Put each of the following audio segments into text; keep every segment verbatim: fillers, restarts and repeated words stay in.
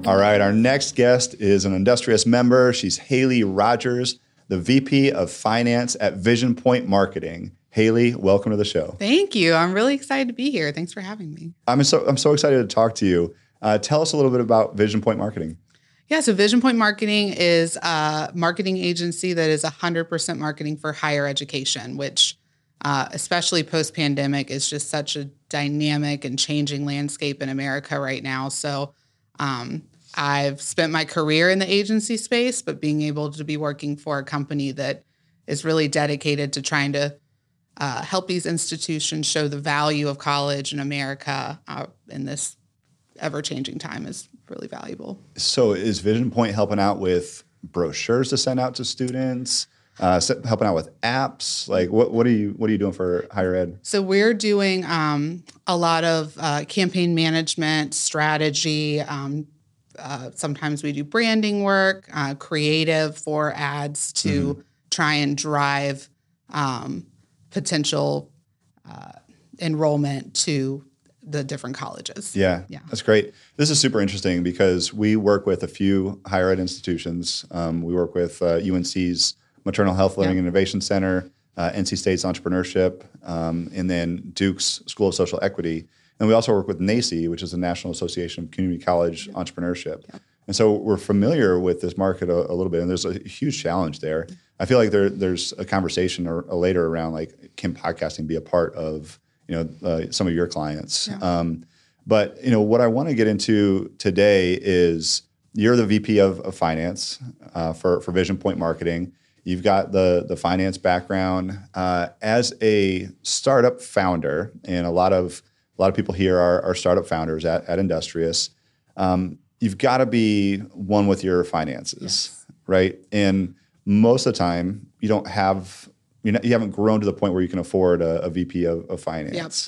All right, our next guest is an Industrious member. She's Haley Rogers, the V P of Finance at Vision Point Marketing. Haley, welcome to the show. Thank you. I'm really excited to be here. Thanks for having me. I'm so I'm so excited to talk to you. Uh, tell us a little bit about Vision Point Marketing. Yeah, so Vision Point Marketing is a marketing agency that is one hundred percent marketing for higher education, which uh, especially post-pandemic is just such a dynamic and changing landscape in America right now. So um, I've spent my career in the agency space, but being able to be working for a company that is really dedicated to trying to uh, help these institutions show the value of college in America uh, in this ever-changing time is really valuable. So is Vision Point helping out with brochures to send out to students, uh, helping out with apps? Like what, what are you what are you doing for higher ed? So we're doing um, a lot of uh, campaign management, strategy. Um, uh, sometimes we do branding work, uh, creative for ads to mm-hmm. try and drive um, potential uh, enrollment to the different colleges. Yeah, yeah, that's great. This is super interesting because we work with a few higher ed institutions. Um, we work with uh, U N C's Maternal Health Learning yeah. and Innovation Center, uh, N C State's Entrepreneurship, um, and then Duke's School of Social Equity. And we also work with NACCE, which is the National Association of Community College yeah. Entrepreneurship. Yeah. And so we're familiar with this market a, a little bit, and there's a huge challenge there. I feel like there, there's a conversation or, or later around like, can podcasting be a part of you know, uh, some of your clients. Yeah. Um, but, you know, what I want to get into today is you're the V P of, of finance uh, for, for Vision Point Marketing. You've got the, the finance background. Uh, as a startup founder, and a lot of a lot of people here are, are startup founders at, at Industrious, um, you've got to be one with your finances, yes. right? And most of the time, you don't have You, know, you haven't grown to the point where you can afford a, a V P of, of finance. Yep.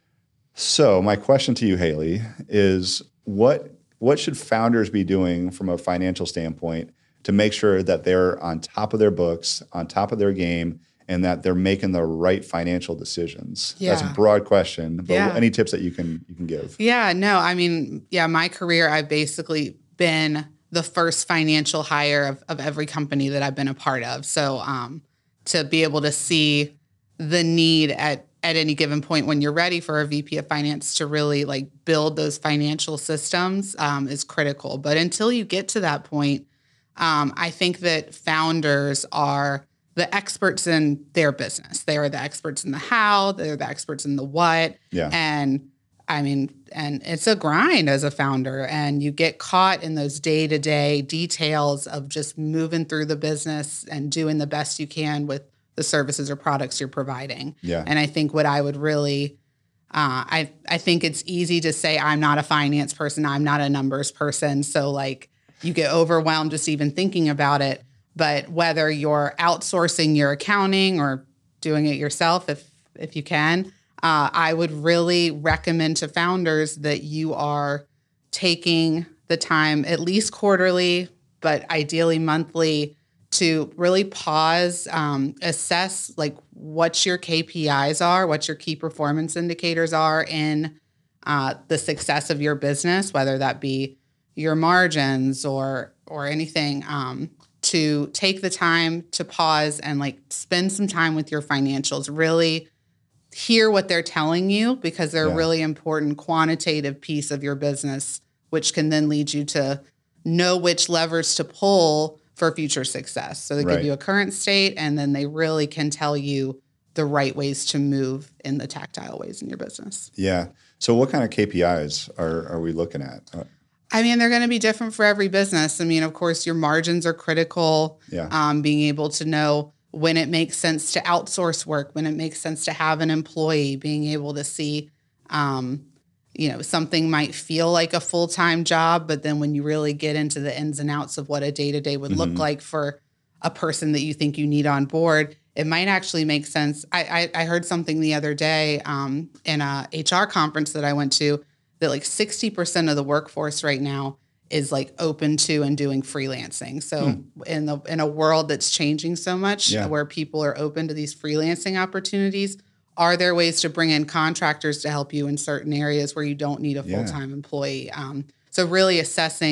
So my question to you, Haley, is what what should founders be doing from a financial standpoint to make sure that they're on top of their books, on top of their game, and that they're making the right financial decisions? Yeah. That's a broad question, but yeah. any tips that you can you can give? Yeah, no, I mean, yeah, my career, I've basically been the first financial hire of, of every company that I've been a part of. So, um, to be able to see the need at, at any given point when you're ready for a V P of finance to really like build those financial systems um, is critical. But until you get to that point, um, I think that founders are the experts in their business. They are the experts in the how, they're the experts in the what. Yeah. And I mean, and it's a grind as a founder, and you get caught in those day-to-day details of just moving through the business and doing the best you can with the services or products you're providing. Yeah. And I think what I would really, uh, I I think it's easy to say I'm not a finance person, I'm not a numbers person, so like you get overwhelmed just even thinking about it. But whether you're outsourcing your accounting or doing it yourself, if if you can. Uh, I would really recommend to founders that you are taking the time, at least quarterly, but ideally monthly, to really pause, um, assess like what your K P Is are, what your key performance indicators are in uh, the success of your business, whether that be your margins or or anything. Um, to take the time to pause and like spend some time with your financials, really hear what they're telling you, because they're yeah. a really important quantitative piece of your business, which can then lead you to know which levers to pull for future success. So they right. give you a current state, and then they really can tell you the right ways to move in the tactile ways in your business. Yeah. So what kind of K P Is are, are we looking at? I mean, they're going to be different for every business. I mean, of course, your margins are critical. Yeah. Um, being able to know when it makes sense to outsource work, when it makes sense to have an employee, being able to see, um, you know, something might feel like a full-time job, but then when you really get into the ins and outs of what a day-to-day would mm-hmm. look like for a person that you think you need on board, it might actually make sense. I, I, I heard something the other day um, in a H R conference that I went to that like sixty percent of the workforce right now is like open to and doing freelancing. So hmm. in the in a world that's changing so much, yeah. where people are open to these freelancing opportunities, are there ways to bring in contractors to help you in certain areas where you don't need a full-time yeah. employee? Um, so really assessing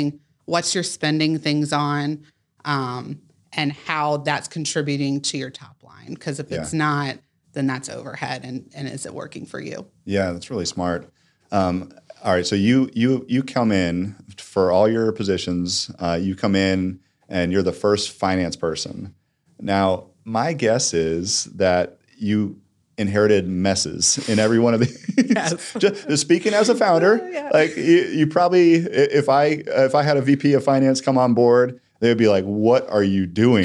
what you're spending things on, um, and how that's contributing to your top line. Because if Yeah. it's not, then that's overhead, and, and is it working for you? Yeah, that's really smart. Um, all right, so you you you come in for all your positions. Uh, you come in and you're the first finance person. Now, my guess is that you inherited messes in every one of these. Yes. just, just speaking as a founder, Yeah. like you, you probably, if I if I had a V P of finance come on board, they would be like, "What are you doing?"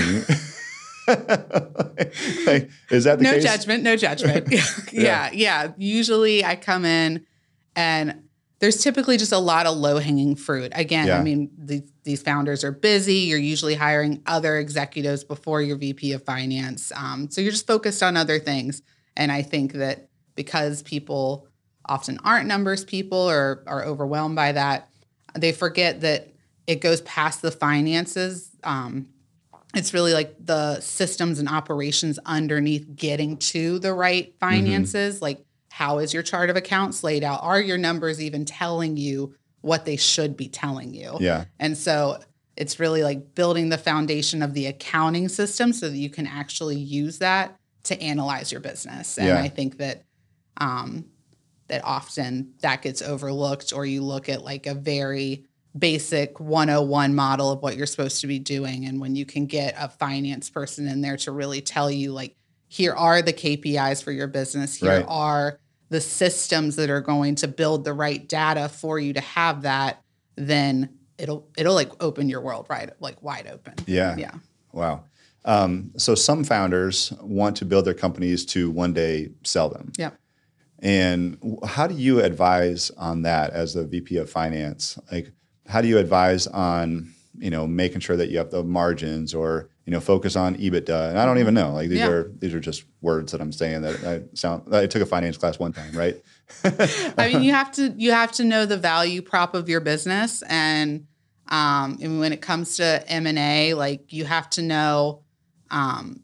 Like, is that the no case? judgment, no judgment. yeah, yeah, yeah. Usually I come in and there's typically just a lot of low hanging fruit. Again, Yeah. I mean, the, these founders are busy. You're usually hiring other executives before your V P of finance. Um, so you're just focused on other things. And I think that because people often aren't numbers people or are overwhelmed by that, they forget that it goes past the finances. Um, It's really like the systems and operations underneath getting to the right finances. Mm-hmm. Like, how is your chart of accounts laid out? Are your numbers even telling you what they should be telling you? Yeah. And so it's really like building the foundation of the accounting system so that you can actually use that to analyze your business. And Yeah. I think that um, that often that gets overlooked, or you look at like a very basic one oh one model of what you're supposed to be doing. And when you can get a finance person in there to really tell you, like, here are the K P Is for your business. Here Right. are the systems that are going to build the right data for you to have that, then it'll, it'll like open your world right, like wide open. Yeah. Yeah. Wow. Um, so some founders want to build their companies to one day sell them. Yeah. And how do you advise on that as the V P of finance? Like, how do you advise on, you know, making sure that you have the margins, or, you know, focus on EBITDA? And I don't even know. Like, these Yeah. are these are just words that I'm saying that I sound. I took a finance class one time, right? I mean, you have to you have to know the value prop of your business, and um, and when it comes to M and A, like, you have to know um,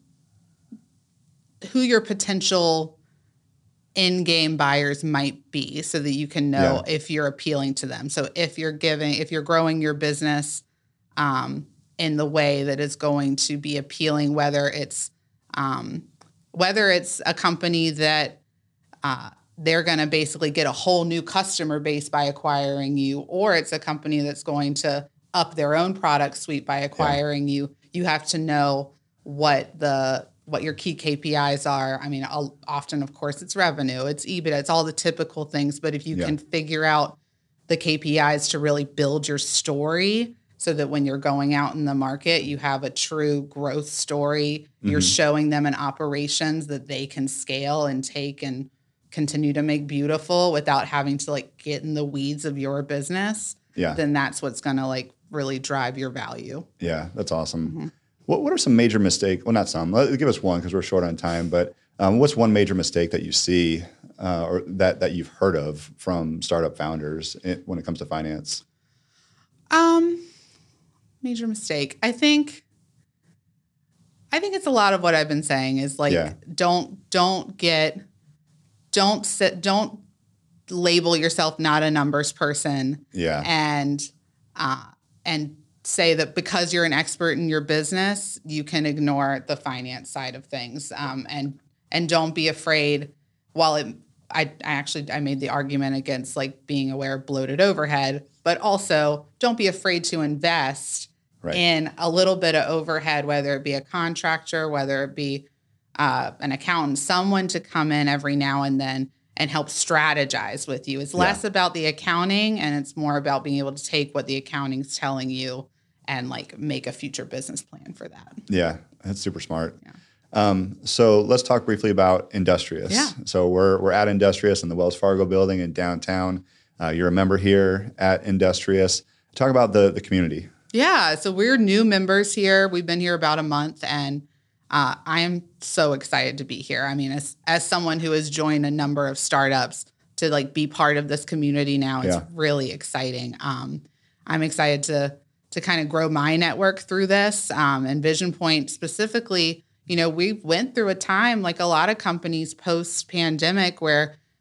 who your potential in-game buyers might be, so that you can know Yeah. if you're appealing to them. So if you're giving, if you're growing your business um, in the way that is going to be appealing, whether it's um, whether it's a company that uh, they're going to basically get a whole new customer base by acquiring you, or it's a company that's going to up their own product suite by acquiring yeah. you, you have to know what the what your key K P Is are. I mean, I'll, often, of course, it's revenue, it's EBITDA, it's all the typical things. But if you yeah. can figure out the K P Is to really build your story, so that when you're going out in the market, you have a true growth story, mm-hmm. you're showing them an operations that they can scale and take and continue to make beautiful without having to like get in the weeds of your business, yeah. then that's what's going to like really drive your value. Yeah, that's awesome. Mm-hmm. What What are some major mistakes? Well, not some. Give us one, because we're short on time. But um, what's one major mistake that you see uh, or that, that you've heard of from startup founders in, when it comes to finance? Um, major mistake. I think. I think it's a lot of what I've been saying is like yeah. don't don't get don't sit don't label yourself not a numbers person. Yeah. And uh, and. say that because you're an expert in your business, you can ignore the finance side of things, um, and and don't be afraid. While it, I, I actually I made the argument against like being aware of bloated overhead, but also don't be afraid to invest right. in a little bit of overhead, whether it be a contractor, whether it be uh, an accountant, someone to come in every now and then and help strategize with you. It's less yeah. about the accounting, and it's more about being able to take what the accounting's telling you and like make a future business plan for that. Yeah, that's super smart. Yeah. Um, so let's talk briefly about Industrious. Yeah. So we're we're at Industrious in the Wells Fargo building in downtown. Uh, you're a member here at Industrious. Talk about the the community. Yeah, so we're new members here. We've been here about a month, and uh, I am so excited to be here. I mean, as as someone who has joined a number of startups, to like be part of this community now, it's yeah. really exciting. Um, I'm excited to to kind of grow my network through this. Um, and Vision Point specifically, you know, we went through a time like a lot of companies post-pandemic where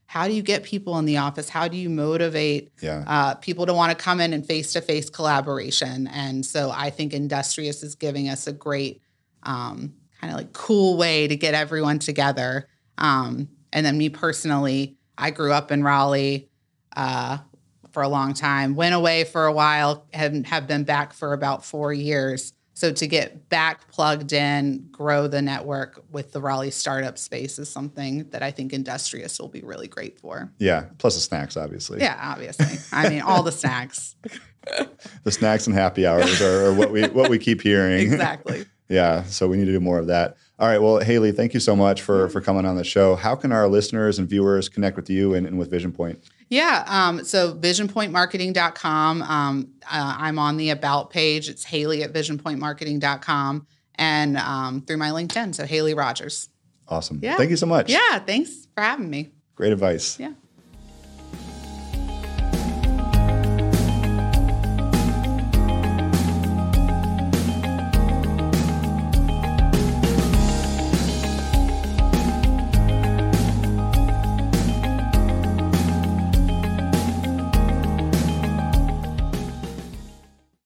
how do you get people in the office? How do you motivate Yeah. uh, people to want to come in and face-to-face collaboration? And so I think Industrious is giving us a great um, kind of like cool way to get everyone together. Um, and then me personally, I grew up in Raleigh uh, for a long time, went away for a while, and have been back for about four years. So to get back plugged in, grow the network with the Raleigh startup space is something that I think Industrious will be really great for. Yeah. Plus the snacks, obviously. Yeah, obviously. I mean, all the snacks. The snacks and happy hours are, are what we what we keep hearing. Exactly. Yeah. So we need to do more of that. All right. Well, Haley, thank you so much for for coming on the show. How can our listeners and viewers connect with you and, and with Vision Point? Yeah. Um, so vision point marketing dot com. Um, uh, I'm on the About page. It's Haley at vision point marketing dot com and um, through my LinkedIn. So Haley Rogers. Awesome. Yeah. Thank you so much. Yeah. Thanks for having me. Great advice. Yeah.